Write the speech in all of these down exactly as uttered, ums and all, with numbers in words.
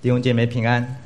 弟兄姐妹平安。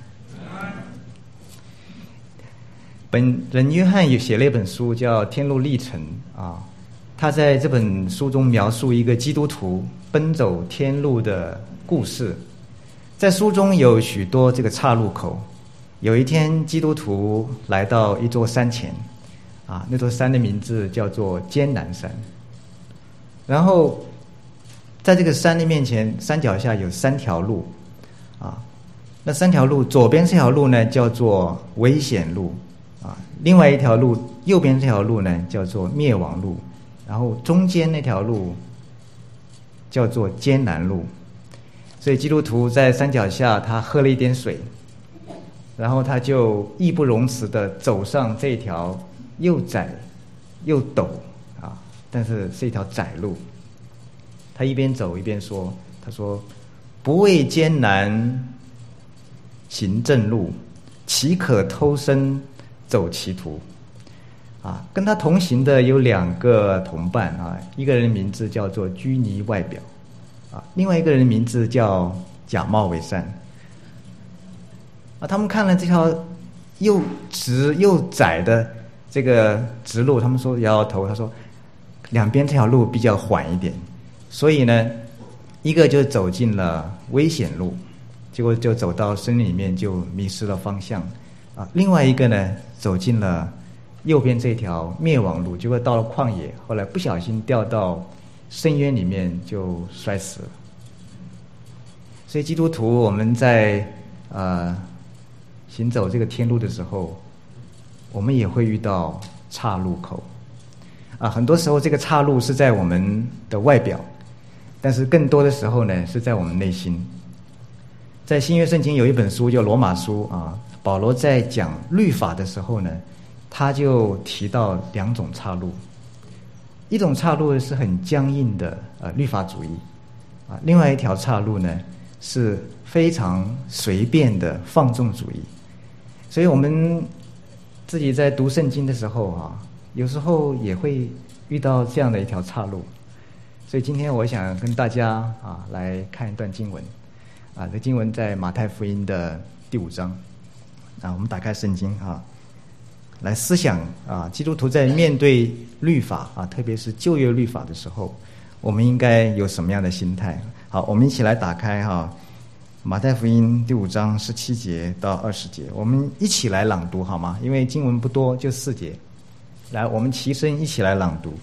本人约翰也写了一本书叫《天路历程》啊，他在这本书中描述一个基督徒奔走天路的故事。在书中有许多这个岔路口。有一天，基督徒来到一座山前，啊，那座山的名字叫做艰难山。然后，在这个山的面前，山脚下有三条路，啊，那三条路，左边这条路呢叫做危险路，啊，另外一条路，右边这条路呢叫做灭亡路，然后中间那条路叫做艰难路。所以基督徒在山脚下，他喝了一点水。然后他就义不容辞地走上这条又窄又陡啊，但是是一条窄路。他一边走一边说：“他说，不畏艰难行正路，岂可偷生走歧途？”啊，跟他同行的有两个同伴啊，一个人名字叫做拘泥外表，啊，另外一个人名字叫假冒为善。啊，他们看了这条又直又窄的这个直路，他们说摇摇头，他说两边这条路比较缓一点，所以呢，一个就走进了危险路，结果就走到森林里面就迷失了方向啊。另外一个呢，走进了右边这条灭亡路，结果到了旷野，后来不小心掉到深渊里面就摔死了。所以基督徒我们在呃。行走这个天路的时候，我们也会遇到岔路口啊。很多时候这个岔路是在我们的外表，但是更多的时候呢是在我们内心。在新约圣经有一本书叫罗马书啊，保罗在讲律法的时候呢，他就提到两种岔路。一种岔路是很僵硬的呃律法主义啊，另外一条岔路呢是非常随便的放纵主义。所以我们自己在读圣经的时候啊，有时候也会遇到这样的一条岔路。所以今天我想跟大家啊来看一段经文啊，这经文在马太福音的第五章啊，我们打开圣经啊，来思想啊，基督徒在面对律法啊，特别是旧约律法的时候，我们应该有什么样的心态？好，我们一起来打开哈。马太福音第五章十七节到二十节，我们一起来朗读好吗？因为经文不多，就四节。来，我们齐声一起来朗读。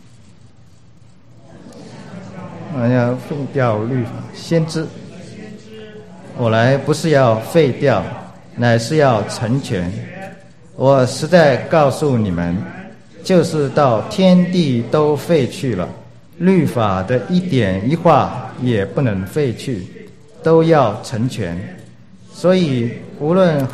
我要废掉律法先知，我来不是要废掉，乃是要成全。我实在告诉你们，就是到天地都废去了，律法的一点一画也不能废去，都要成全。所以无论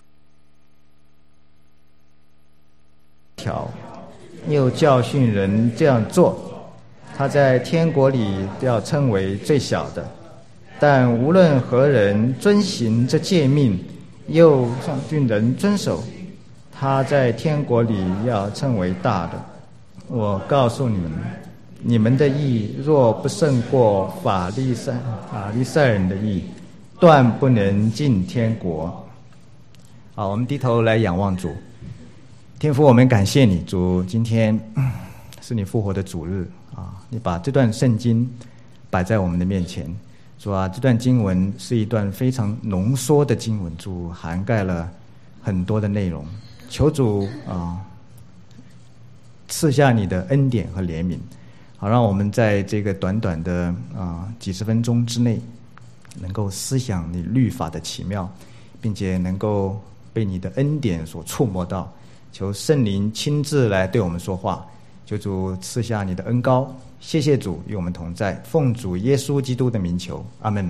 条又教训人这样做，他在天国里要称为最小的；但无论何人遵行这诫命，又上训人遵守，他在天国里要称为大的。我告诉你们，你们的义若不胜过法利赛法利赛人的义，断不能进天国。好，我们低头来仰望主。天父，我们感谢你，主，今天是你复活的主日啊！你把这段圣经摆在我们的面前，主啊，这段经文是一段非常浓缩的经文，主涵盖了很多的内容。求主啊，赐下你的恩典和怜悯，好让我们在这个短短的啊几十分钟之内，能够思想你律法的奇妙，并且能够被你的恩典所触摸到。求圣灵亲自来对我们说话，求主赐下你的恩膏。谢谢主与我们同在，奉主耶稣基督的名求，阿们。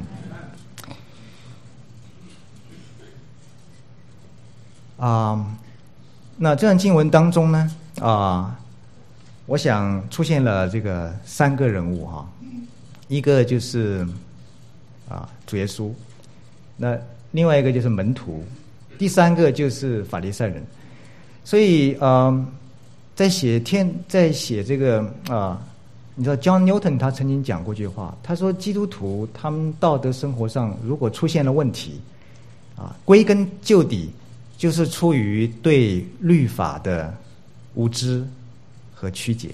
啊，那这段经文当中呢，啊，我想出现了这个三个人物哈，一个就是啊主耶稣，那另外一个就是门徒，第三个就是法利赛人。所以呃，在写天在写这个啊、呃，你知道 John Newton 他曾经讲过一句话，他说基督徒他们道德生活上如果出现了问题啊、 啊，归根究底就是出于对律法的无知和曲解。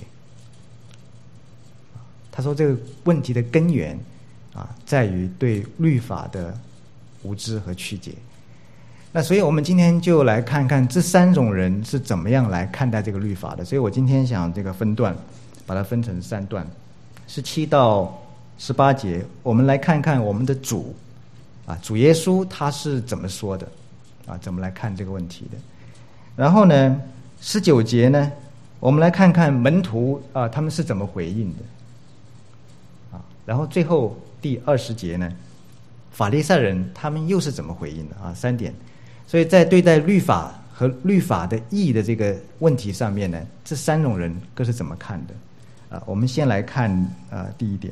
他说这个问题的根源啊，在于对律法的无知和曲解。那所以我们今天就来看看这三种人是怎么样来看待这个律法的。所以我今天想这个分段，把它分成三段，十七到十八节，我们来看看我们的主啊，主耶稣他是怎么说的啊，怎么来看这个问题的。然后呢，十九节呢，我们来看看门徒啊，他们是怎么回应的。然后最后第二十节呢，法利赛人他们又是怎么回应的啊？三点。所以在对待律法和律法的义的这个问题上面呢，这三种人各是怎么看的啊？我们先来看啊第一点。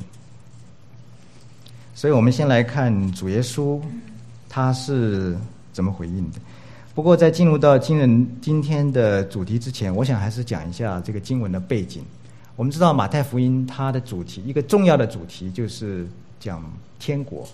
所以我们先来看主耶稣他是怎么回应的。不过在进入到今人今天的主题之前，我想还是讲一下这个经文的背景。我们知道马太福音它的主题，一个重要的主题就是讲天国。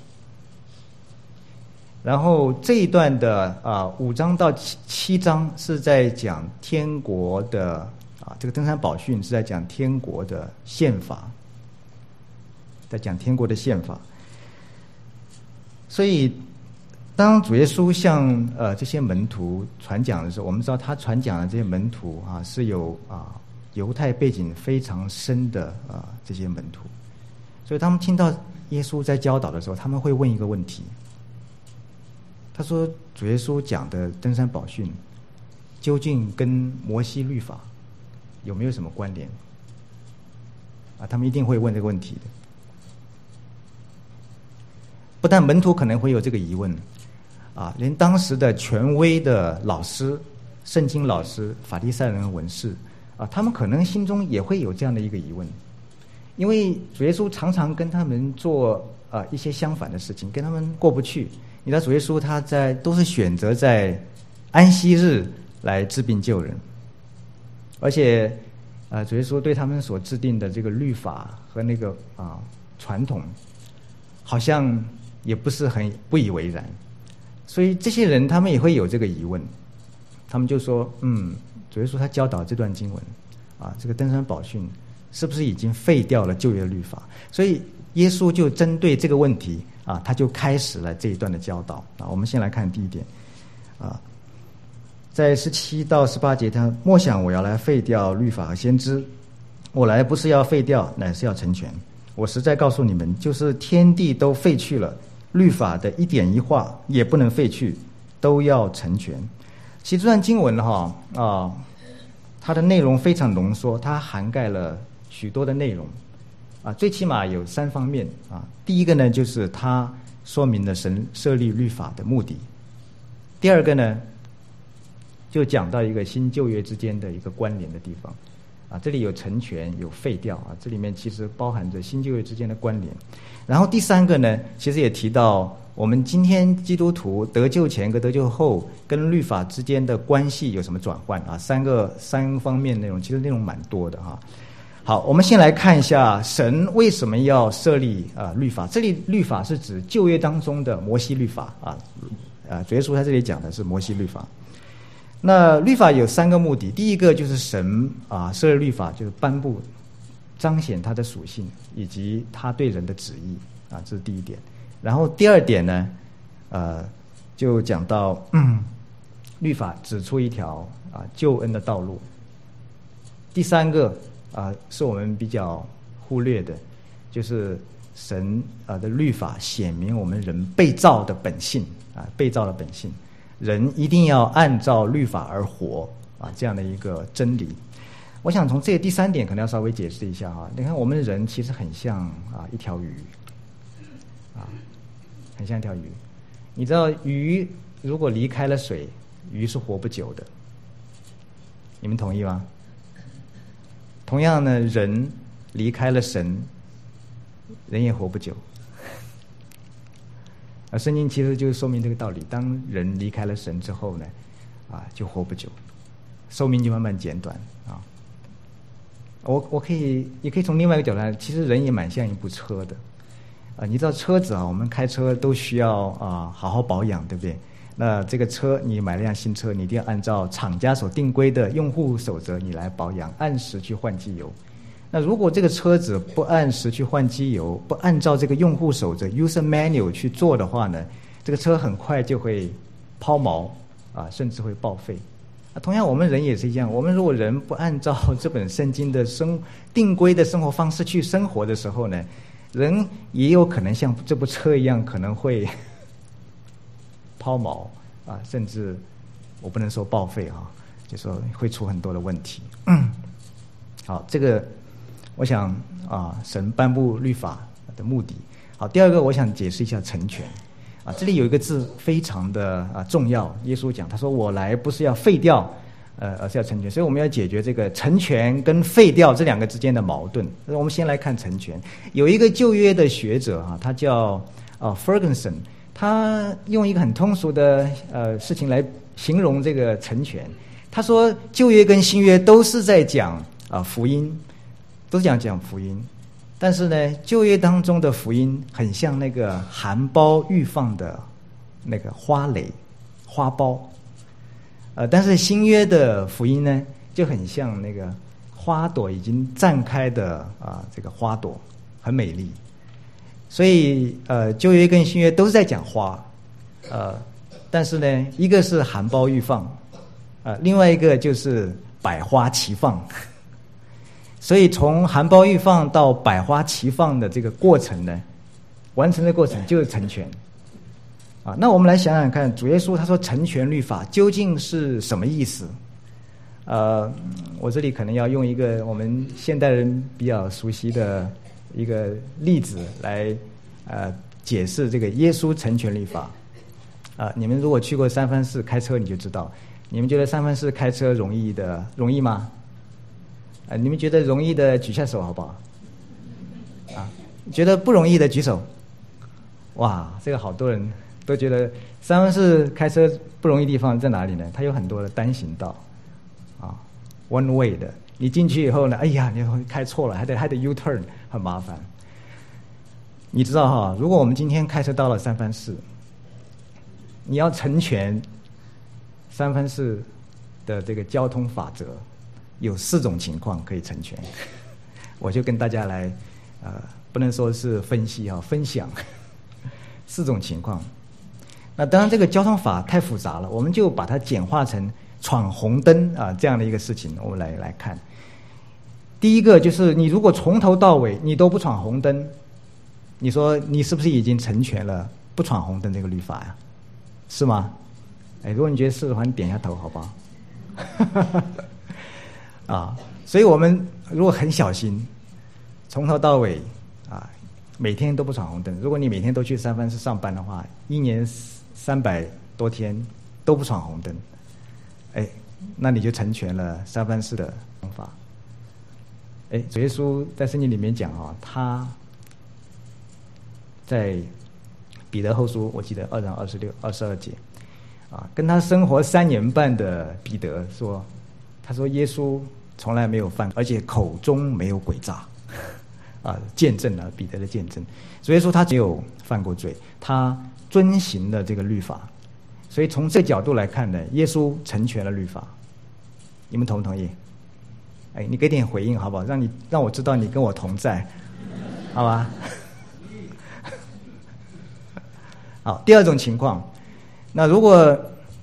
然后这一段的啊五章到七七章是在讲天国的啊，这个登山宝训是在讲天国的宪法，在讲天国的宪法。所以当主耶稣向呃这些门徒传讲的时候，我们知道他传讲的这些门徒啊是有啊犹太背景非常深的啊、呃、这些门徒，所以他们听到耶稣在教导的时候，他们会问一个问题。他说：“主耶稣讲的登山宝训，究竟跟摩西律法有没有什么关联？”啊，他们一定会问这个问题的。不但门徒可能会有这个疑问，啊，连当时的权威的老师、圣经老师、法利赛人、文士。啊，他们可能心中也会有这样的一个疑问，因为主耶稣常常跟他们做啊一些相反的事情，跟他们过不去。你知道主耶稣他在都是选择在安息日来治病救人，而且啊主耶稣对他们所制定的这个律法和那个啊传统，好像也不是很不以为然，所以这些人他们也会有这个疑问，他们就说嗯。主耶稣他教导这段经文啊，这个登山宝训是不是已经废掉了旧约律法？所以耶稣就针对这个问题啊，他就开始了这一段的教导啊。我们先来看第一点啊，在十七到十八节，他莫想我要来废掉律法和先知，我来不是要废掉，乃是要成全。我实在告诉你们，就是天地都废去了，律法的一点一画也不能废去，都要成全。其实这段经文哈啊，它的内容非常浓缩，它涵盖了许多的内容啊，最起码有三方面啊。第一个呢，就是它说明了神设立律法的目的；第二个呢，就讲到一个新旧约之间的一个关联的地方啊，这里有成全，有废掉啊，这里面其实包含着新旧约之间的关联。然后第三个呢，其实也提到我们今天基督徒得救前跟得救后跟律法之间的关系有什么转换啊？三个三方面内容，其实内容蛮多的哈。好，我们先来看一下神为什么要设立啊律法。这里律法是指旧约当中的摩西律法啊，啊，主耶稣在这里讲的是摩西律法。那律法有三个目的，第一个就是神啊设立律法，就是颁布彰显他的属性以及他对人的旨意啊，这是第一点。然后第二点呢，呃，就讲到、嗯、律法指出一条啊救恩的道路。第三个啊是我们比较忽略的，就是神啊的律法显明我们人被造的本性啊，被造的本性，人一定要按照律法而活啊，这样的一个真理。我想从这个第三点可能要稍微解释一下哈。你看我们人其实很像啊一条鱼啊。很像一条鱼，你知道鱼如果离开了水，鱼是活不久的，你们同意吗？同样呢，人离开了神，人也活不久。而圣经其实就是说明这个道理：当人离开了神之后呢，啊，就活不久，寿命就慢慢减短啊。我我可以也可以从另外一个角度来，其实人也蛮像一部车的。啊，你知道车子啊，我们开车都需要啊好好保养，对不对？ 那这个车你买了辆新车，你一定要按照厂家所定规的用户守则你来保养，按时去换机油。那如果这个车子不按时去换机油，不按照这个用户守则 user manual 去做的话呢，这个车很快就会抛锚啊，甚至会报废。啊，同样我们人也是一样，我们如果人不按照这本圣经的生定规的生活方式去生活的时候呢，人也有可能像这部车一样，可能会抛锚啊，甚至我不能说报废啊，就说会出很多的问题。嗯、好，这个我想啊，神颁布律法的目的。好，第二个我想解释一下成全。啊，这里有一个字非常的啊重要。耶稣讲，他说：“我来不是要废掉，呃，而是要成全。”所以我们要解决这个成全跟废掉这两个之间的矛盾。我们先来看成全。有一个旧约的学者哈、啊，他叫啊 Ferguson， 他用一个很通俗的呃事情来形容这个成全。他说，旧约跟新约都是在讲啊福音，都是讲讲福音。但是呢，旧约当中的福音很像那个含苞欲放的那个花蕾、花苞，呃，但是新约的福音呢，就很像那个花朵已经绽开的啊、呃，这个花朵很美丽。所以呃，旧约跟新约都是在讲花，呃，但是呢，一个是含苞欲放，呃，另外一个就是百花齐放。所以从含苞欲放到百花齐放的这个过程呢，完成的过程就是成全。啊，那我们来想想看，主耶稣他说成全律法究竟是什么意思？呃，我这里可能要用一个我们现代人比较熟悉的一个例子来呃解释这个耶稣成全律法。啊、呃，你们如果去过三藩市开车，你就知道，你们觉得三藩市开车容易的容易吗？啊，你们觉得容易的举下手好不好？啊，觉得不容易的举手。哇，这个好多人都觉得三藩市开车不容易的地方在哪里呢？它有很多的单行道，啊 ，one way 的。你进去以后呢，哎呀，你会开错了，还得还得 U turn， 很麻烦。你知道哈，如果我们今天开车到了三藩市，你要成全三藩市的这个交通法则。有四种情况可以成全，我就跟大家来，呃，不能说是分析哈、啊，分享四种情况。那当然，这个交通法太复杂了，我们就把它简化成闯红灯啊这样的一个事情，我们来来看。第一个就是你如果从头到尾你都不闯红灯，你说你是不是已经成全了不闯红灯这个律法呀？是吗？哎，如果你觉得是的话，你点一下头好不好？啊，所以我们如果很小心，从头到尾啊，每天都不闯红灯。如果你每天都去三藩市上班的话，一年三百多天都不闯红灯，哎，那你就成全了三藩市的方法。哎，主耶稣在圣经里面讲啊，他在彼得后书，我记得二章二十六、二十二节啊，跟他生活三年半的彼得说，他说耶稣从来没有犯，而且口中没有诡诈，啊，见证了彼得的见证。所以说他只有犯过罪，他遵行了这个律法。所以从这个角度来看呢，耶稣成全了律法。你们同不同意？哎，你给点回应好不好？让你让我知道你跟我同在，好吧？好，第二种情况，那如果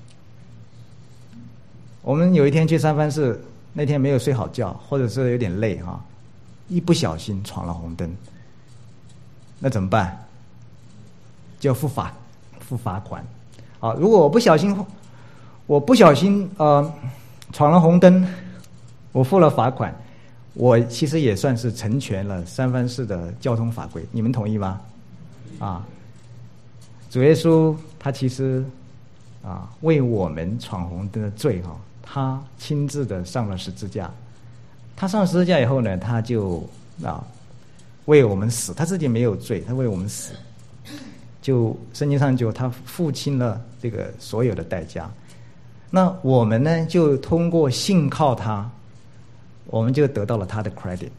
我们有一天去三藩市，那天没有睡好觉，或者是有点累哈，一不小心闯了红灯，那怎么办？就要付罚付罚款。好，如果我不小心，我不小心呃闯了红灯，我付了罚款，我其实也算是成全了三藩市的交通法规。你们同意吗？啊，主耶稣他其实啊为我们闯红灯的罪哈。他亲自的上了十字架，他上了十字架以后呢，他就啊为我们死，他自己没有罪，他为我们死，就圣经上就他付清了这个所有的代价。那我们呢，就通过信靠他，我们就得到了他的 credit。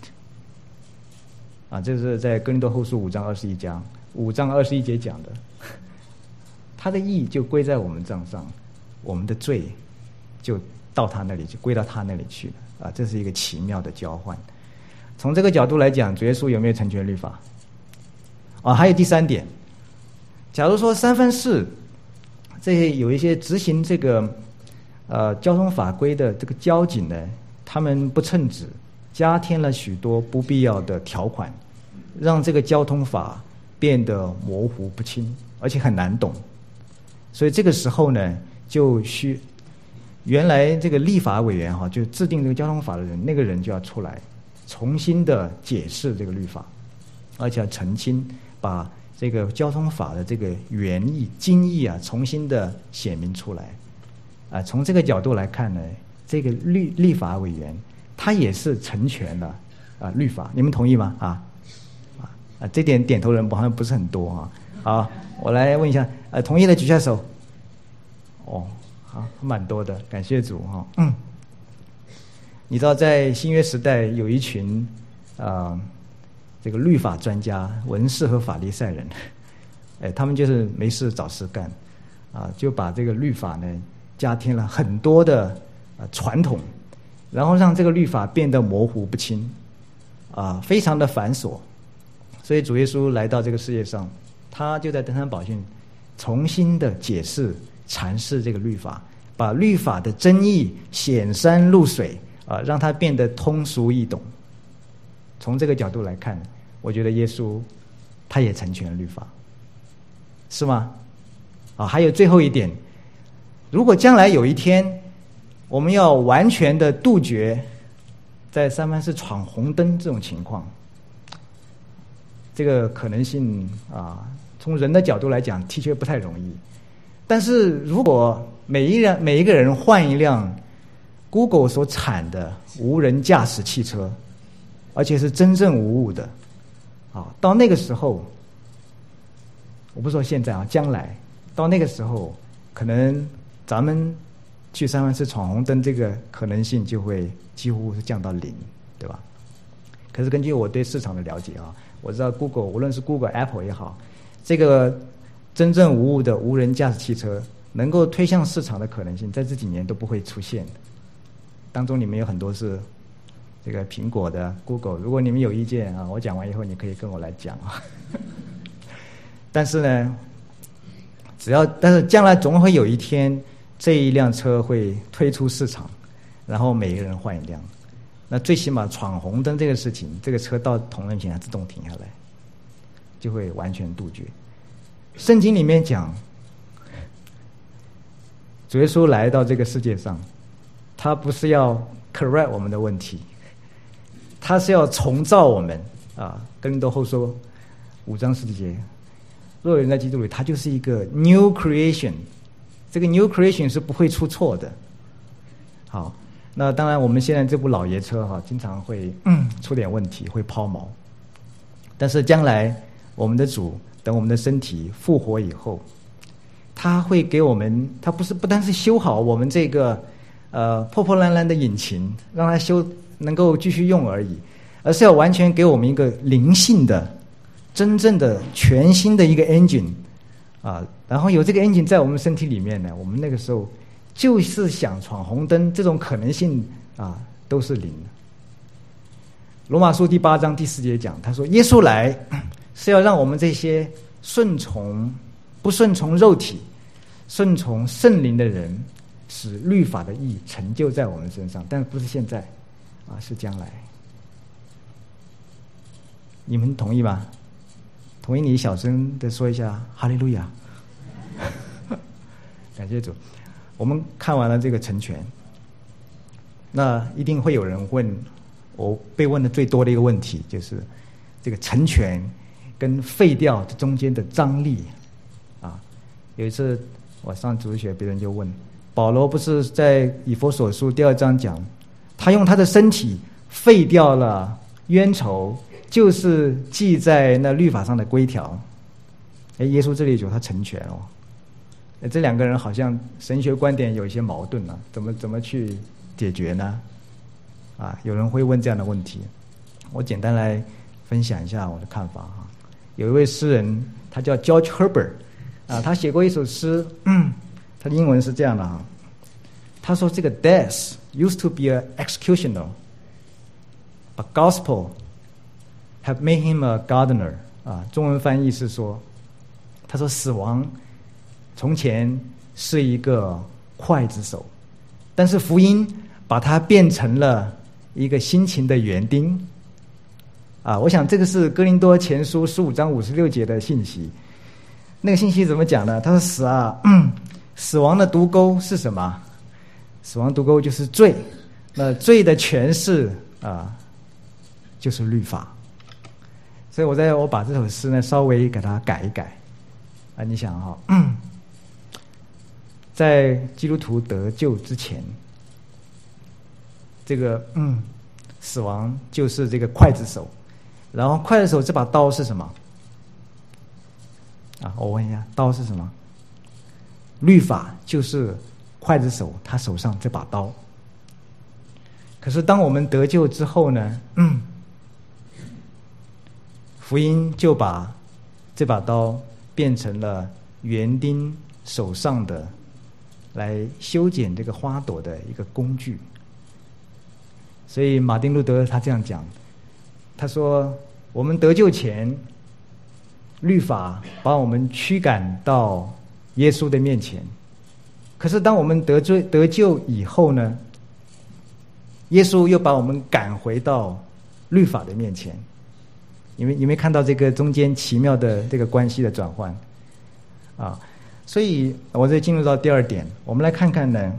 啊，这是在哥林多后书五章二十一章五章二十一节讲的。 他的义就归在我们账上，我们的罪就到他那里，就归到他那里去了啊！这是一个奇妙的交换。从这个角度来讲，主耶稣有没有成全律法？啊，还有第三点，假如说三藩市这些有一些执行这个呃交通法规的这个交警呢，他们不称职，加添了许多不必要的条款，让这个交通法变得模糊不清，而且很难懂。所以这个时候呢，就需原来这个立法委员哈，就制定这个交通法的人，那个人就要出来重新的解释这个律法，而且要澄清，把这个交通法的这个原意、精义啊，重新的显明出来。啊，从这个角度来看呢，这个立立法委员他也是成全了啊律法，你们同意吗？啊啊啊，这点点头人好像不是很多啊。好，我来问一下，呃，同意的举下手。哦，好，蛮多的，感谢主哈、哦。嗯，你知道在新约时代有一群啊、呃、这个律法专家、文士和法利赛人，哎，他们就是没事找事干，啊，就把这个律法呢加添了很多的呃传统，然后让这个律法变得模糊不清，啊，非常的繁琐。所以主耶稣来到这个世界上，他就在登山宝训重新的解释、阐释这个律法，把律法的真意显山露水啊，让它变得通俗易懂。从这个角度来看，我觉得耶稣他也成全了律法，是吗？啊，还有最后一点，如果将来有一天我们要完全的杜绝在三藩市闯红灯这种情况，这个可能性啊，从人的角度来讲的确不太容易。但是如果每一辆每一个人换一辆 Google 所产的无人驾驶汽车，而且是真正无误的，啊，到那个时候，我不说现在啊，将来到那个时候，可能咱们去三藩市闯红灯这个可能性就会几乎是降到零，对吧？可是根据我对市场的了解啊，我知道 Google 无论是 Google、Apple 也好，这个真正无误的无人驾驶汽车能够推向市场的可能性，在这几年都不会出现的。当中你们有很多是这个苹果的 Google， 如果你们有意见啊，我讲完以后你可以跟我来讲啊。但是呢，只要但是将来总会有一天，这一辆车会推出市场，然后每一个人换一辆。那最起码闯红灯这个事情，这个车到同仁前它自动停下来，就会完全杜绝。圣经里面讲，主耶稣来到这个世界上，他不是要 correct 我们的问题，他是要重造我们啊。哥林多后书五章十节，若有人在基督里，他就是一个 new creation， 这个 new creation 是不会出错的。好，那当然我们现在这部老爷车哈，经常会、嗯、出点问题，会抛锚，但是将来我们的主等我们的身体复活以后，他会给我们，他不是不单是修好我们这个呃破破烂烂的引擎，让它修能够继续用而已，而是要完全给我们一个灵性的、真正的、全新的一个 engine 啊。然后有这个 engine 在我们身体里面呢，我们那个时候就是想闯红灯，这种可能性啊都是零。罗马书第八章第四节讲，他说耶稣来是要让我们这些顺从不顺从肉体、顺从圣灵的人，使律法的义成就在我们身上，但不是现在啊，是将来。你们同意吗？同意你小声的说一下哈利路亚。感谢主。我们看完了这个成全，那一定会有人问，我被问的最多的一个问题就是这个成全跟废掉这中间的张力啊。有一次我上主日学，别人就问保罗，不是在以弗所书第二章讲，他用他的身体废掉了冤仇，就是记在那律法上的规条。哎，耶稣这里有他成全哦。这两个人好像神学观点有一些矛盾啊，怎么怎么去解决呢？啊，有人会问这样的问题，我简单来分享一下我的看法哈。有一位诗人，他叫 George Herbert， 啊，他写过一首诗，嗯，他的英文是这样的哈，他说这个 death used to be an executioner, but gospel have made him a gardener。啊，中文翻译是说，他说死亡从前是一个刽子手，但是福音把它变成了一个辛勤的园丁。啊，我想这个是哥林多前书十五章五十六节的信息。那个信息怎么讲呢？他说死啊，嗯，死亡的毒钩是什么？死亡毒钩就是罪，那罪的权势啊，就是律法。所以我在我把这首诗呢稍微给它改一改啊，你想哈、哦嗯，在基督徒得救之前，这个嗯，死亡就是这个刽子手，然后刽子手这把刀是什么？啊，我问一下，刀是什么？律法就是刽子手他手上这把刀。可是当我们得救之后呢，嗯。福音就把这把刀变成了园丁手上的来修剪这个花朵的一个工具。所以马丁路德他这样讲，他说我们得救前，律法把我们驱赶到耶稣的面前，可是当我们得罪得救以后呢，耶稣又把我们赶回到律法的面前。你们你没看到这个中间奇妙的这个关系的转换啊？所以我再进入到第二点，我们来看看呢，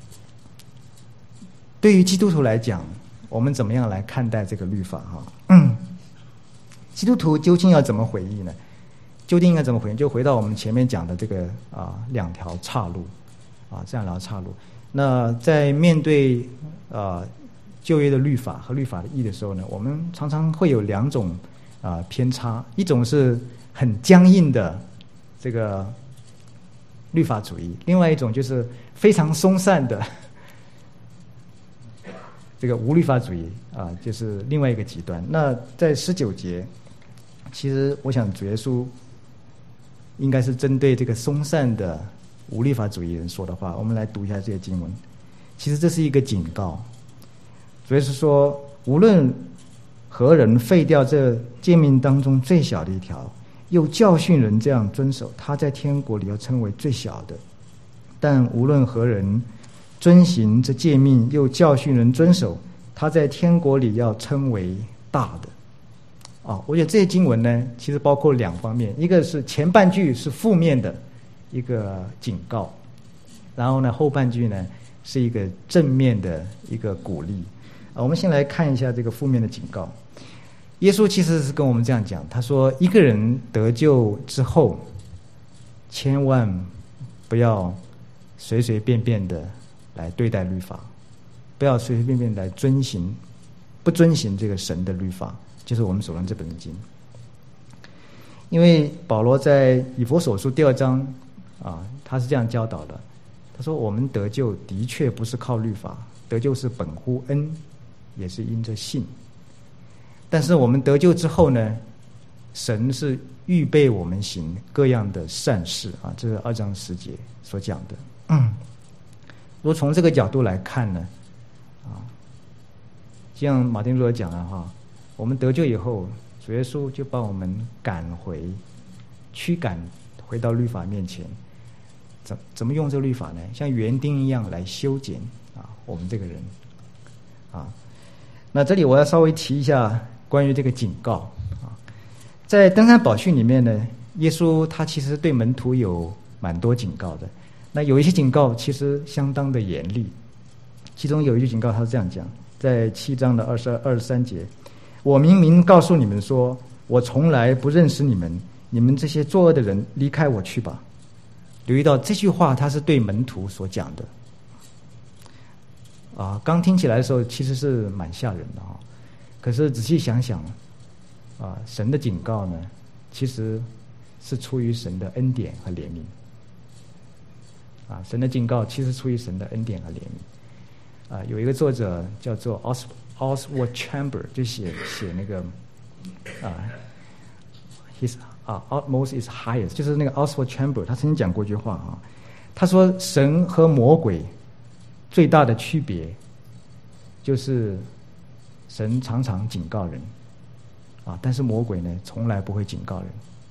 对于基督徒来讲，我们怎么样来看待这个律法哈？嗯，基督徒究竟要怎么回忆呢？究竟应该怎么回应？就回到我们前面讲的这个啊两条岔路啊，这样两条岔路。那在面对啊旧约的律法和律法的义的时候呢，我们常常会有两种。啊，偏差，一种是很僵硬的这个律法主义，另外一种就是非常松散的这个无律法主义啊，就是另外一个极端。那在十九节，其实我想主耶稣应该是针对这个松散的无律法主义人说的话。我们来读一下这些经文，其实这是一个警告。主耶稣说，无论何人废掉这诫命当中最小的一条，又教训人这样遵守，他在天国里要称为最小的；但无论何人遵行这诫命，又教训人遵守，他在天国里要称为大的。哦，我觉得这些经文呢，其实包括两方面，一个是前半句是负面的一个警告，然后呢后半句呢是一个正面的一个鼓励。啊，我们先来看一下这个负面的警告。耶稣其实是跟我们这样讲，他说一个人得救之后，千万不要随随便便的来对待律法，不要随随便便来遵行不遵行这个神的律法，就是我们手上这本经。因为保罗在以弗所书第二章啊，他是这样教导的，他说我们得救的确不是靠律法，得救是本乎恩，也是因着信。但是我们得救之后呢，神是预备我们行各样的善事啊，这是二章十节所讲的。嗯，如果从这个角度来看呢，啊，像马丁路德讲的话，我们得救以后，主耶稣就把我们赶回、驱赶回到律法面前。怎怎么用这个律法呢？像园丁一样来修剪啊，我们这个人啊。那这里我要稍微提一下关于这个警告啊，在登山宝训里面呢，耶稣他其实对门徒有蛮多警告的。那有一些警告其实相当的严厉，其中有一句警告他是这样讲，在七章的二十二、二十三节，我明明告诉你们说，我从来不认识你们，你们这些作恶的人，离开我去吧。留意到这句话，他是对门徒所讲的。啊，刚听起来的时候其实是蛮吓人的哈，可是仔细想想，啊，神的警告呢，其实是出于神的恩典和怜悯。啊，神的警告其实出于神的恩典和怜悯。啊，有一个作者叫做 Oswald Chambers， 就写写那个啊 ，He his 啊、uh, utmost is highest， 就是那个 Oswald Chambers 他曾经讲过一句话啊，他说神和魔鬼最大的区别就是神常常警告人啊，但是魔鬼呢从来不会警告人。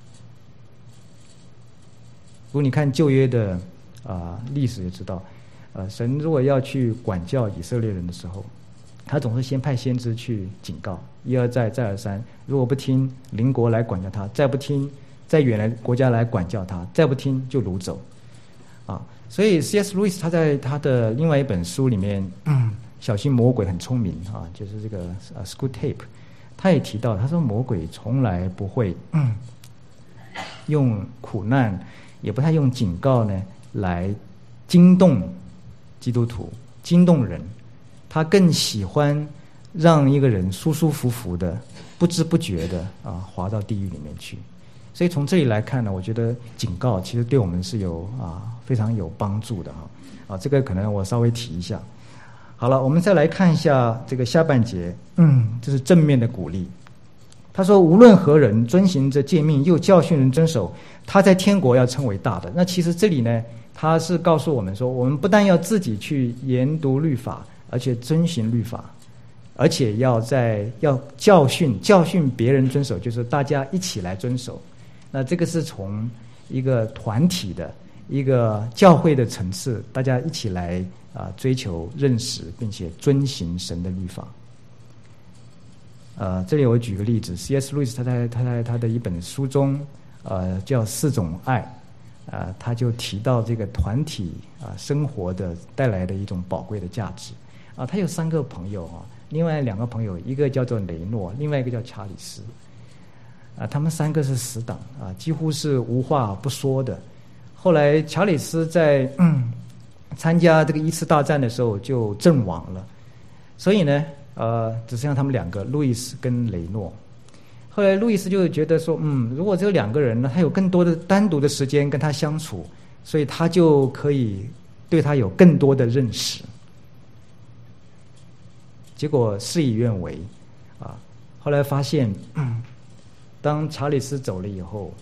如果你看旧约的啊、呃、历史也知道，呃，神如果要去管教以色列人的时候，他总是先派先知去警告，一而再再而三，如果不听，邻国来管教他，再不听，再远来国家来管教他，再不听就掳走啊。所以 C S Lewis 他在他的另外一本书里面，嗯、小心魔鬼很聪明啊，就是这个呃 School Tape， 他也提到，他说魔鬼从来不会、嗯、用苦难，也不太用警告呢来惊动基督徒，惊动人，他更喜欢让一个人舒舒服服的、不知不觉的啊滑到地狱里面去。所以从这里来看呢，我觉得警告其实对我们是有啊非常有帮助的哈啊，这个可能我稍微提一下。好了，我们再来看一下这个下半节，嗯，这是正面的鼓励。他说：“无论何人遵行这诫命，又教训人遵守，他在天国要称为大的。”那其实这里呢，他是告诉我们说，我们不但要自己去研读律法，而且遵行律法，而且要在要教训教训别人遵守，就是大家一起来遵守。那这个是从一个团体的一个教会的层次，大家一起来啊、呃、追求认识并且遵行神的律法。呃，这里我举个例子 ，C S Lewis 他在他在他的一本书中，呃，叫《四种爱》，呃，他就提到这个团体啊、呃、生活的带来的一种宝贵的价值啊。他有三个朋友啊，另外两个朋友，一个叫做雷诺，另外一个叫查理斯。啊，他们三个是死党啊，几乎是无话不说的。后来查理斯在、嗯、参加这个一次大战的时候就阵亡了，所以呢，呃，只剩下他们两个，路易斯跟雷诺。后来路易斯就觉得说，嗯，如果只有两个人呢，他有更多的单独的时间跟他相处，所以他就可以对他有更多的认识。结果事与愿违啊，后来发现。嗯当查理斯走了以后，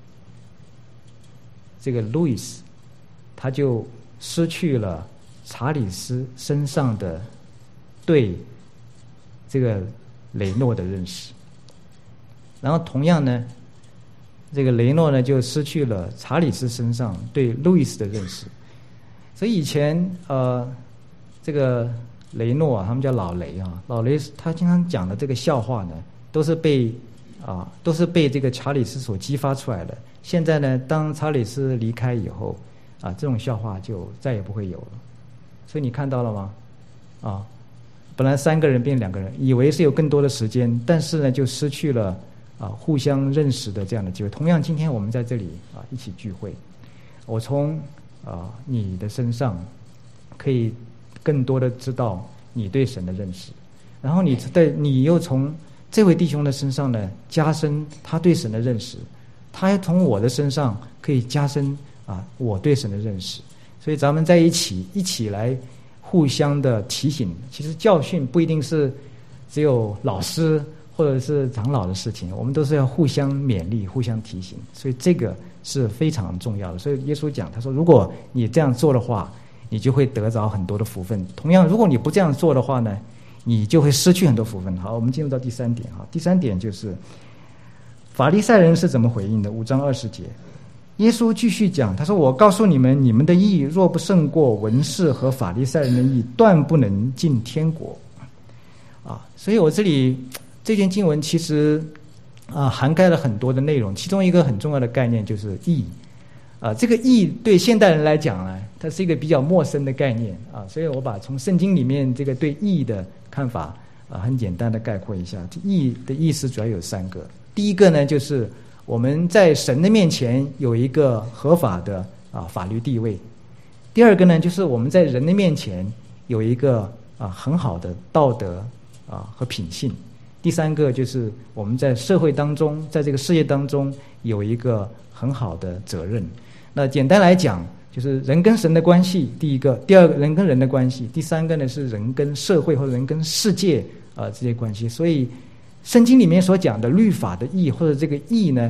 这个路易斯他就失去了查理斯身上的对这个雷诺的认识，然后同样呢，这个雷诺呢就失去了查理斯身上对路易斯的认识。所以以前呃，这个雷诺啊，他们叫老雷啊，老雷他经常讲的这个笑话呢，都是被啊，都是被这个查理斯所激发出来的。现在呢，当查理斯离开以后，啊，这种笑话就再也不会有了。所以你看到了吗？啊，本来三个人变两个人，以为是有更多的时间，但是呢，就失去了啊互相认识的这样的机会。同样，今天我们在这里啊一起聚会，我从啊你的身上可以更多的知道你对神的认识，然后你在你又从这位弟兄的身上呢，加深他对神的认识，他还从我的身上可以加深啊我对神的认识，所以咱们在一起一起来互相的提醒。其实教训不一定是只有老师或者是长老的事情，我们都是要互相勉励、互相提醒，所以这个是非常重要的。所以耶稣讲，他说，如果你这样做的话，你就会得着很多的福分。同样，如果你不这样做的话呢，你就会失去很多福分。好，我们进入到第三点哈。第三点就是法利赛人是怎么回应的？五章二十节，耶稣继续讲，他说：“我告诉你们，你们的义若不胜过文士和法利赛人的义，断不能进天国。”啊，所以我这里这篇经文其实啊涵盖了很多的内容，其中一个很重要的概念就是义。啊，这个义对现代人来讲呢，它是一个比较陌生的概念啊，所以我把从圣经里面这个对义的看法啊，很简单的概括一下。义的意思主要有三个，第一个呢，就是我们在神的面前有一个合法的啊法律地位；第二个呢，就是我们在人的面前有一个啊很好的道德啊和品性；第三个就是我们在社会当中，在这个事业当中有一个很好的责任。那简单来讲，就是人跟神的关系，第一个；第二个人跟人的关系；第三个呢是人跟社会或者人跟世界啊、呃、这些关系。所以圣经里面所讲的律法的义或者这个义呢，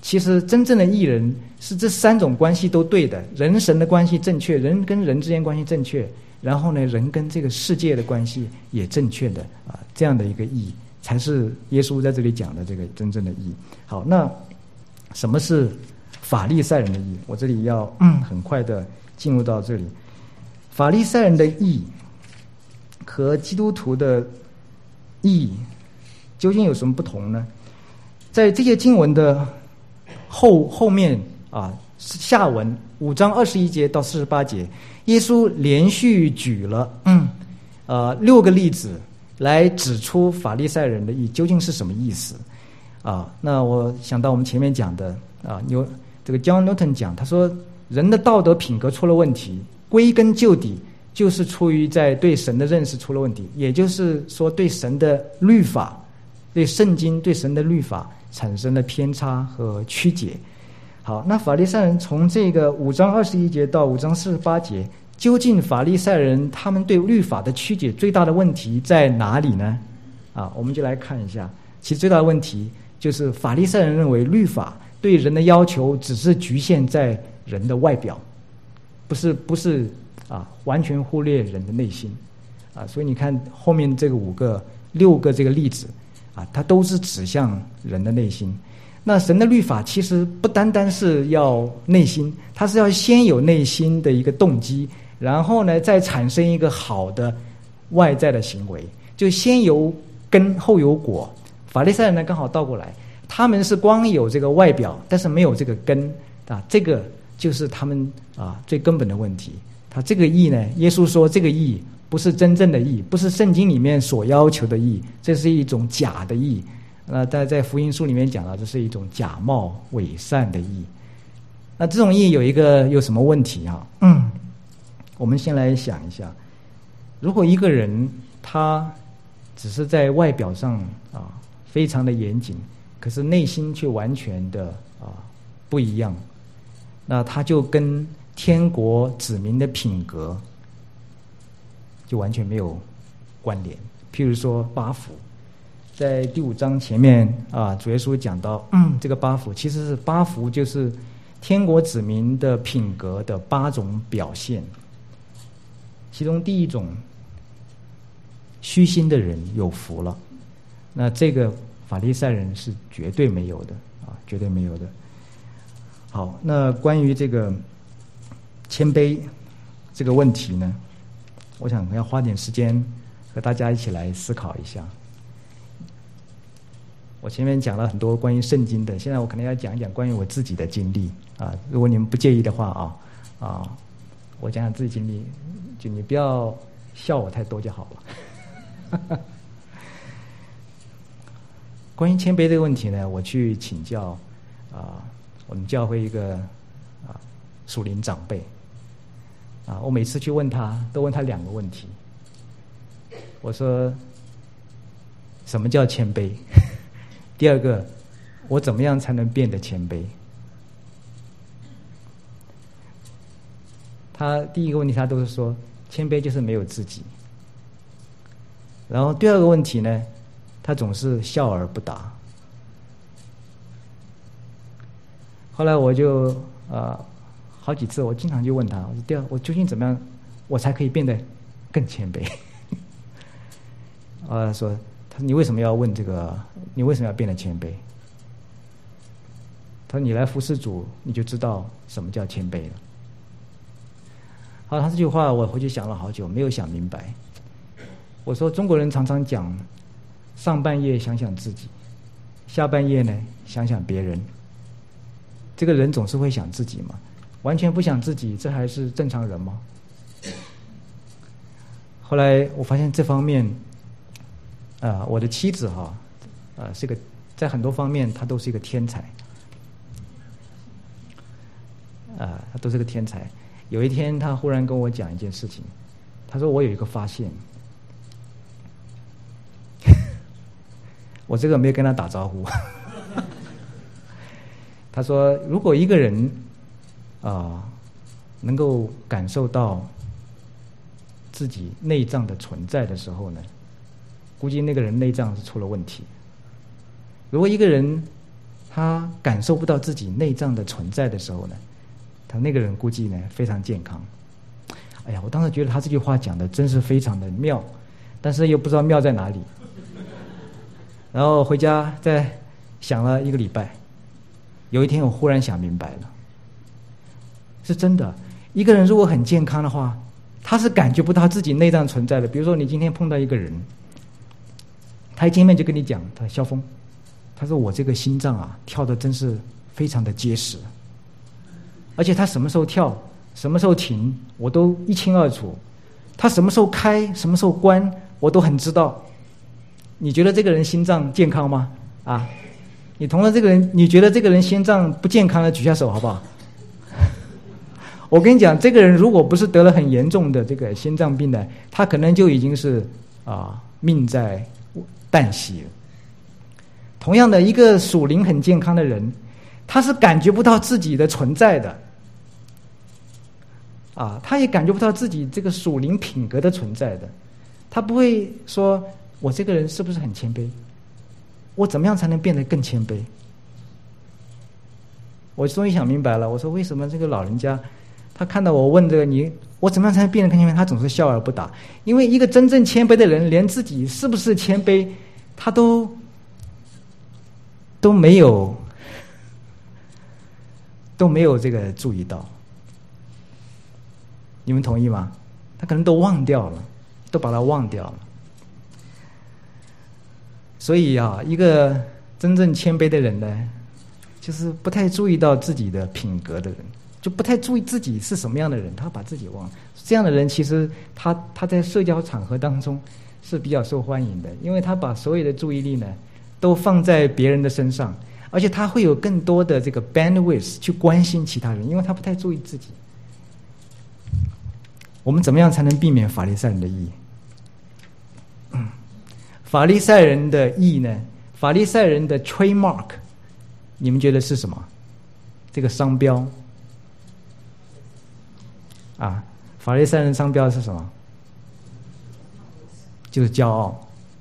其实真正的义人是这三种关系都对的，人神的关系正确，人跟人之间关系正确，然后呢，人跟这个世界的关系也正确的啊，这样的一个义，才是耶稣在这里讲的这个真正的义。好，那什么是法利赛人的义？我这里要、嗯、很快的进入到这里。法利赛人的义和基督徒的义究竟有什么不同呢？在这些经文的后后面啊，下文五章二十一节到四十八节，耶稣连续举了嗯呃六个例子来指出法利赛人的义究竟是什么意思啊？那我想到我们前面讲的啊，有这个 John Newton 讲，他说人的道德品格出了问题，归根究底就是出于在对神的认识出了问题，也就是说对神的律法、对圣经、对神的律法产生了偏差和曲解。好，那法利赛人从这个五章二十一节到五章四十八节，究竟法利赛人他们对律法的曲解最大的问题在哪里呢？啊，我们就来看一下。其实最大的问题就是法利赛人认为律法对人的要求只是局限在人的外表，不是不是啊，完全忽略人的内心啊。所以你看后面这个五个六个这个例子啊，它都是指向人的内心。那神的律法其实不单单是要内心，它是要先有内心的一个动机，然后呢再产生一个好的外在的行为，就先有根后有果。法利赛人呢刚好倒过来，他们是光有这个外表，但是没有这个根啊，这个就是他们啊最根本的问题。他这个义呢，耶稣说这个义不是真正的义，不是圣经里面所要求的义，这是一种假的义。那在在福音书里面讲到，这是一种假冒伪善的义。那这种义有一个有什么问题啊？嗯，我们先来想一下，如果一个人他只是在外表上啊非常的严谨，可是内心却完全的啊不一样，那他就跟天国子民的品格就完全没有关联。譬如说八福，在第五章前面啊，主耶稣讲到，嗯，这个八福其实是八福，就是天国子民的品格的八种表现。其中第一种，虚心的人有福了。那这个法利赛人是绝对没有的啊，绝对没有的。好，那关于这个谦卑这个问题呢，我想要花点时间和大家一起来思考一下。我前面讲了很多关于圣经的，现在我可能要讲一讲关于我自己的经历啊。如果你们不介意的话啊啊，我讲讲自己经历，就你不要笑我太多就好了。关于谦卑这个问题呢，我去请教啊我们教会一个啊属灵长辈啊，我每次去问他，都问他两个问题。我说，什么叫谦卑？第二个，我怎么样才能变得谦卑？他第一个问题他都是说谦卑就是没有自己，然后第二个问题呢，他总是笑而不答。后来我就啊、呃、好几次我经常就问他，我说第二我究竟怎么样我才可以变得更谦卑？啊说他说你为什么要问这个？你为什么要变得谦卑？他说你来服侍主，你就知道什么叫谦卑了。好，他这句话我回去想了好久，没有想明白。我说中国人常常讲，上半夜想想自己，下半夜呢想想别人。这个人总是会想自己嘛，完全不想自己，这还是正常人吗？后来我发现这方面，啊、呃，我的妻子哈，呃，是个在很多方面她都是一个天才，啊、呃，她都是个天才。有一天，她忽然跟我讲一件事情，她说我有一个发现，我这个没有跟她打招呼。她说，如果一个人啊、呃、能够感受到自己内脏的存在的时候呢，估计那个人内脏是出了问题。如果一个人他感受不到自己内脏的存在的时候呢，他那个人估计呢非常健康。哎呀，我当时觉得他这句话讲的真是非常的妙，但是又不知道妙在哪里。然后回家再想了一个礼拜，有一天我忽然想明白了，是真的。一个人如果很健康的话，他是感觉不到自己内脏存在的。比如说你今天碰到一个人，他一见面就跟你讲，他萧峰，他说我这个心脏啊跳得真是非常的结实，而且他什么时候跳什么时候停我都一清二楚，他什么时候开什么时候关我都很知道。你觉得这个人心脏健康吗？啊，你同了这个人，你觉得这个人心脏不健康的举下手好不好？我跟你讲，这个人如果不是得了很严重的这个心脏病呢，他可能就已经是啊命在旦夕了。同样的，一个属灵很健康的人，他是感觉不到自己的存在的，啊，他也感觉不到自己这个属灵品格的存在的，他不会说我这个人是不是很谦卑？我怎么样才能变得更谦卑？我终于想明白了，我说为什么这个老人家他看到我问这个你我怎么样才能变得更谦卑，他总是笑而不答。因为一个真正谦卑的人，连自己是不是谦卑他都都没有都没有这个注意到。你们同意吗？他可能都忘掉了，都把它忘掉了。所以啊，一个真正谦卑的人呢，就是不太注意到自己的品格的人，就不太注意自己是什么样的人，他把自己忘了。这样的人其实他他在社交场合当中是比较受欢迎的，因为他把所有的注意力呢都放在别人的身上，而且他会有更多的这个 bandwidth 去关心其他人，因为他不太注意自己。我们怎么样才能避免法利赛人的义？嗯，法利赛人的义呢？法利赛人的 trademark， 你们觉得是什么？这个商标啊，法利赛人商标是什么？就是骄傲。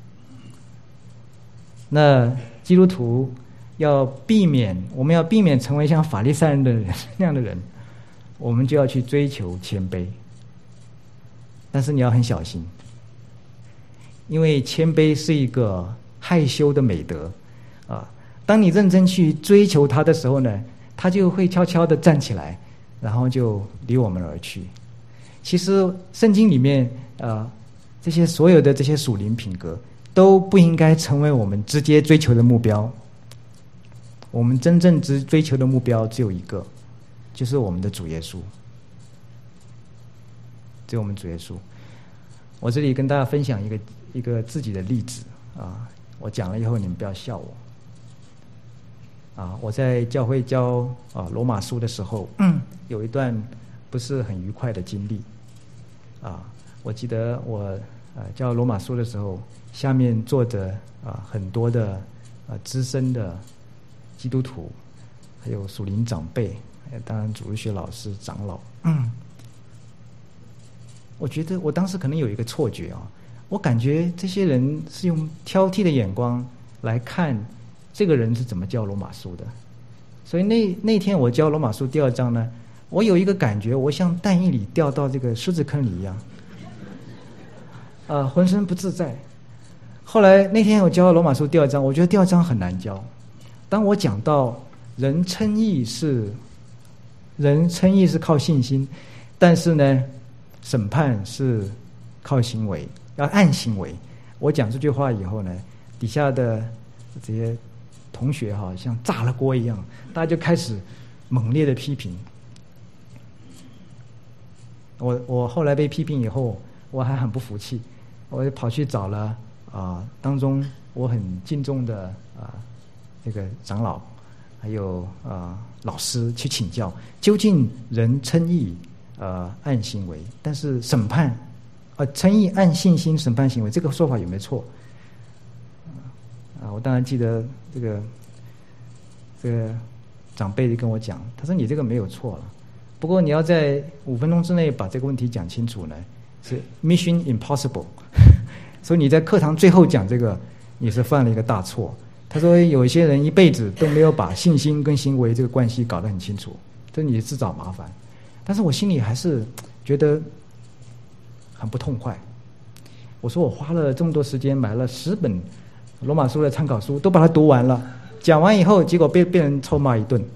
那基督徒要避免，我们要避免成为像法利赛人的人那样的人，我们就要去追求谦卑。但是你要很小心，因为谦卑是一个害羞的美德啊。当你认真去追求它的时候呢，它就会悄悄地站起来，然后就离我们而去。其实圣经里面啊，这些所有的这些属灵品格都不应该成为我们直接追求的目标。我们真正只追求的目标只有一个，就是我们的主耶稣。只有我们主耶稣。我这里跟大家分享一个一个自己的例子啊，我讲了以后你们不要笑我啊。我在教会教啊罗马书的时候，嗯，有一段不是很愉快的经历啊。我记得我呃教罗马书的时候，下面坐着啊很多的啊资深的基督徒，还有属灵长辈，当然主日学老师、长老。嗯，我觉得我当时可能有一个错觉啊，我感觉这些人是用挑剔的眼光来看这个人是怎么教罗马书的。所以那那天我教罗马书第二章呢，我有一个感觉，我像但以理掉到这个狮子坑里一样，啊，浑身不自在。后来那天我教罗马书第二章，我觉得第二章很难教。当我讲到人称义是人称义是靠信心，但是呢审判是靠行为，要按行为。我讲这句话以后呢，底下的这些同学哈像炸了锅一样，大家就开始猛烈的批评。我我后来被批评以后，我还很不服气，我就跑去找了啊、呃、当中我很敬重的啊、呃、这个长老，还有啊、呃、老师去请教，究竟人称义呃按行为，但是审判呃称义按信心审判行为，这个说法有没有错？啊，我当然记得这个这个长辈就跟我讲，他说你这个没有错了，不过你要在五分钟之内把这个问题讲清楚呢，是 mission impossible 所以你在课堂最后讲这个，你是犯了一个大错。 他说有一些人一辈子都没有把信心跟行为这个关系搞得很清楚，这你自找麻烦。但是我心里还是觉得很不痛快。我说我花了这么多时间买了十本罗马书的参考书，都把它读完了，讲完以后结果被被人臭骂一顿。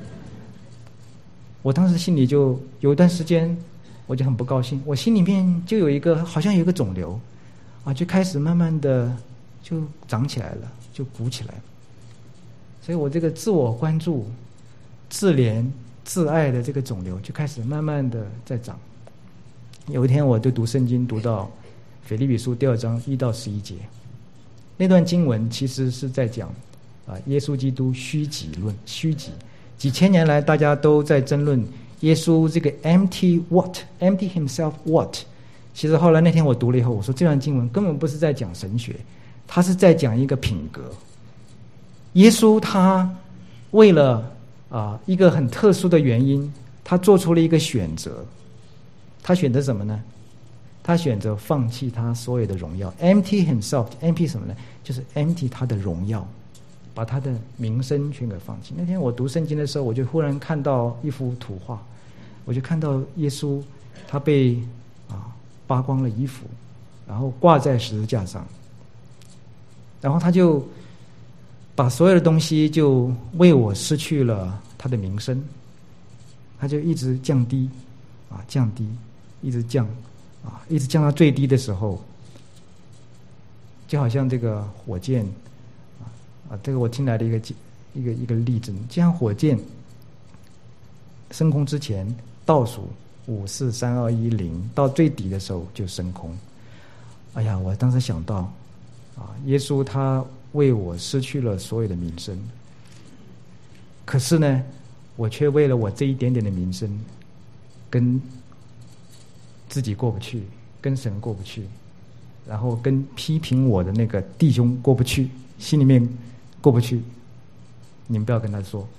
我当时心里就有一段时间我就很不高兴，我心里面就有一个好像有一个肿瘤啊，就开始慢慢的就长起来了，就鼓起来了。所以我这个自我关注、自怜、自爱的这个肿瘤就开始慢慢的在长。有一天我就读圣经，读到腓立比书第二章一到十一节，那段经文其实是在讲啊，耶稣基督虚己论，虚己。几千年来，大家都在争论耶稣这个 empty what empty himself what。其实后来那天我读了以后，我说这段经文根本不是在讲神学，他是在讲一个品格。耶稣他为了啊一个很特殊的原因，他做出了一个选择。他选择什么呢？他选择放弃他所有的荣耀 ，empty himself，empty 什么呢？就是 empty 他的荣耀，把他的名声全给放弃。那天我读圣经的时候，我就忽然看到一幅图画，我就看到耶稣他被啊扒光了衣服，然后挂在十字架上，然后他就把所有的东西就为我失去了他的名声，他就一直降低啊降低，一直降。啊，一直降到最低的时候，就好像这个火箭，啊啊，这个我听来的一个一个一个例子，就像火箭升空之前倒数五四三二一零，到最底的时候就升空。哎呀，我当时想到，啊，耶稣他为我失去了所有的名声，可是呢，我却为了我这一点点的名声，跟自己过不去，跟神过不去，然后跟批评我的那个弟兄过不去，心里面过不去。你们不要跟他说。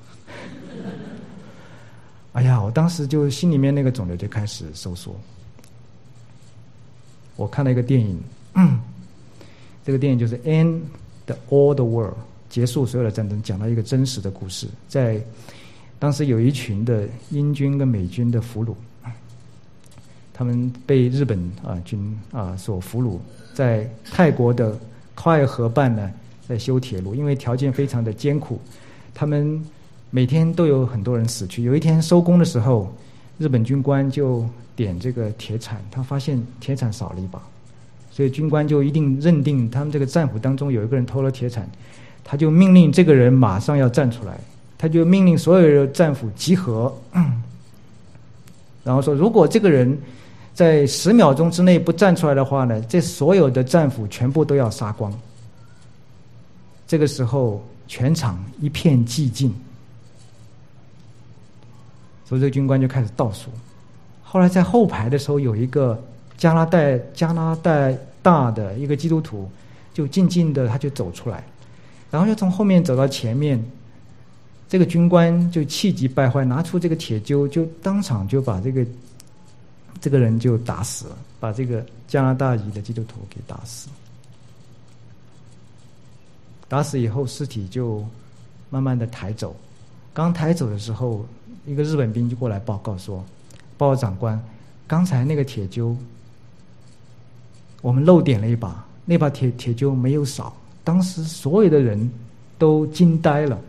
哎呀，我当时就心里面那个肿瘤就开始收缩。我看了一个电影，这个电影就是《End the All the World》，结束所有的战争，讲了一个真实的故事。在当时有一群的英军跟美军的俘虏。他们被日本啊军啊所俘虏，在泰国的靠爱河畔呢，在修铁路，因为条件非常的艰苦，他们每天都有很多人死去。有一天收工的时候，日本军官就点这个铁铲，他发现铁铲少了一把，所以军官就一定认定他们这个战俘当中有一个人偷了铁铲，他就命令这个人马上要站出来，他就命令所有的战俘集合，然后说如果这个人在十秒钟之内不站出来的话呢，这所有的战俘全部都要杀光。这个时候全场一片寂静，所以这个军官就开始倒数。后来在后排的时候，有一个加拿大加拿大大的一个基督徒，就静静的他就走出来，然后就从后面走到前面。这个军官就气急败坏，拿出这个铁锹，就当场就把这个。这个人就打死了，把这个加拿大裔的基督徒给打死。打死以后，尸体就慢慢的抬走。刚抬走的时候，一个日本兵就过来报告说：“报告长官，刚才那个铁锹，我们漏点了一把，那把铁铁锹没有少。”当时所有的人都惊呆了，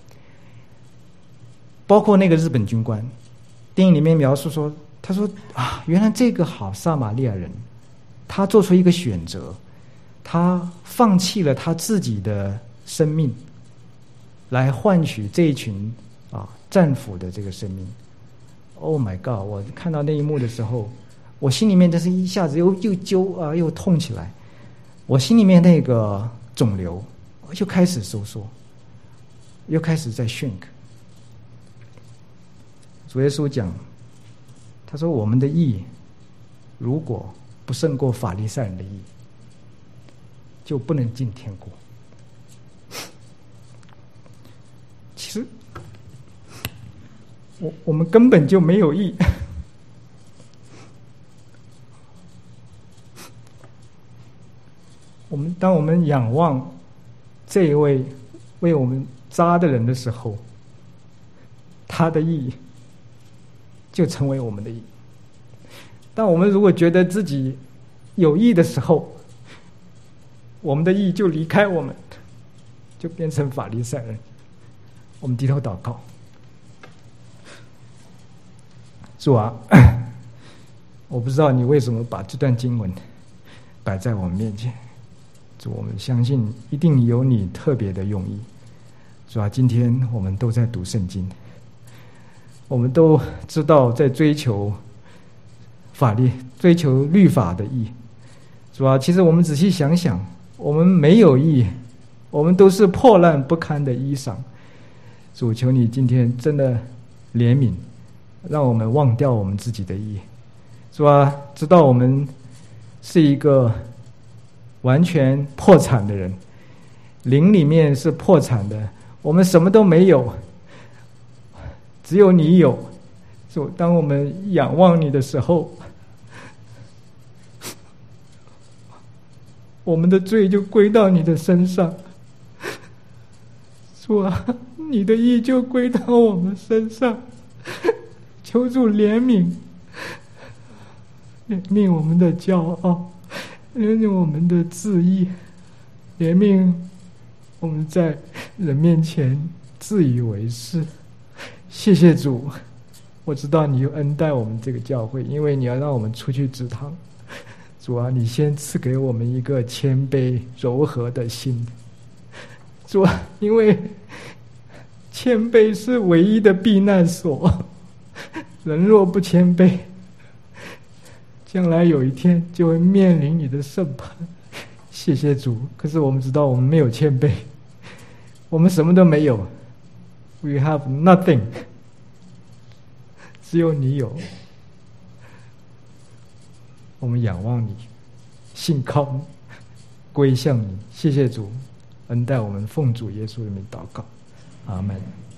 包括那个日本军官。电影里面描述说。他说啊，原来这个好撒玛利亚人，他做出一个选择，他放弃了他自己的生命，来换取这一群啊战俘的这个生命。Oh my God！ 我看到那一幕的时候，我心里面真是一下子又又揪啊又痛起来，我心里面那个肿瘤又开始收缩，又开始在 shrink。主耶稣讲。他说：“我们的义，如果不胜过法利赛人的义，就不能进天国。”其实，我我们根本就没有义。我们当我们仰望这一位为我们扎的人的时候，他的义就成为我们的义。但我们如果觉得自己有义的时候，我们的义就离开我们，就变成法利赛人。我们低头祷告。主啊，我不知道你为什么把这段经文摆在我们面前，主，我们相信一定有你特别的用意。主啊，今天我们都在读圣经，我们都知道在追求法律、追求律法的义。主啊，其实我们仔细想想，我们没有义，我们都是破烂不堪的衣裳。主，求你今天真的怜悯，让我们忘掉我们自己的义。主啊，知道我们是一个完全破产的人，灵里面是破产的，我们什么都没有，只有你有。主，当我们仰望你的时候，我们的罪就归到你的身上。主啊，你的义就归到我们身上。求主怜悯，怜悯我们的骄傲，怜悯我们的自义，怜悯我们在人面前自以为是。谢谢主，我知道你有恩待我们这个教会，因为你要让我们出去指堂。主啊，你先赐给我们一个谦卑柔和的心。主啊，因为谦卑是唯一的避难所，人若不谦卑，将来有一天就会面临你的审判。谢谢主，可是我们知道我们没有谦卑，我们什么都没有， We have nothing， 只有你有。我们仰望你，信靠你，归向你。谢谢主恩待我们，奉主耶稣的名祷告，阿们。